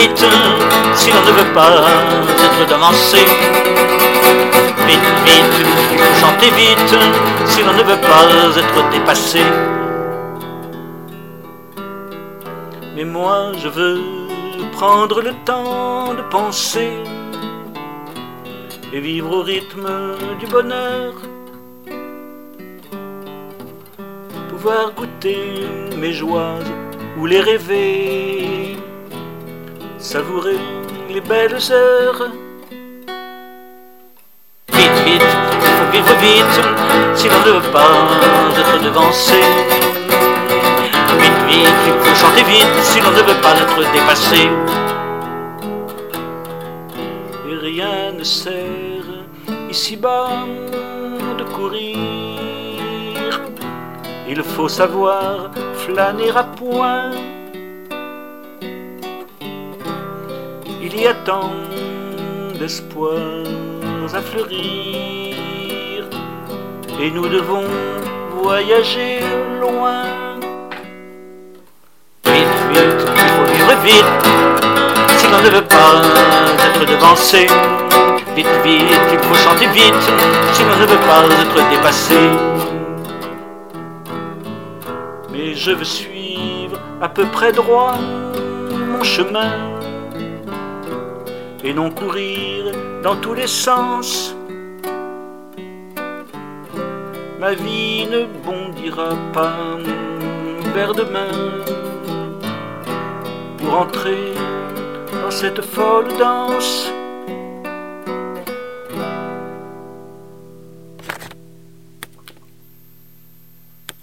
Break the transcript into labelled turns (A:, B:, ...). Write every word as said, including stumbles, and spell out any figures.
A: vite, si l'on ne veut pas être devancé. Vite, vite, il faut chanter vite, si l'on ne veut pas être dépassé. Mais moi je veux prendre le temps de penser et vivre au rythme du bonheur, pouvoir goûter mes joies ou les rêver, savourer les belles heures. Vite, vite, il faut vivre vite, si l'on ne veut pas être devancé. Vite, vite, il faut chanter vite, si l'on ne veut pas être dépassé. Et rien ne sert ici-bas de courir, il faut savoir flâner à point. Il y a tant d'espoirs à fleurir, et nous devons voyager loin. Vite, vite, il faut vivre vite, si l'on ne veut pas être devancé. Vite, vite, il faut chanter vite, si l'on ne veut pas être dépassé. Mais je veux suivre à peu près droit mon chemin, et non courir dans tous les sens. Ma vie ne bondira pas vers demain pour entrer dans cette folle danse.